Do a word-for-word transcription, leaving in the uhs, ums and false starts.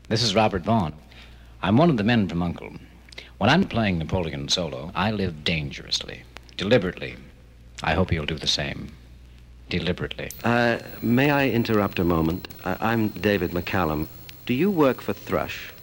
This is Robert Vaughn. I'm one of the men from Uncle. When I'm playing Napoleon solo, I live dangerously, deliberately. I hope you'll do the same. Deliberately. Uh, may I interrupt a moment? I- I'm David McCallum. Do you work for Thrush?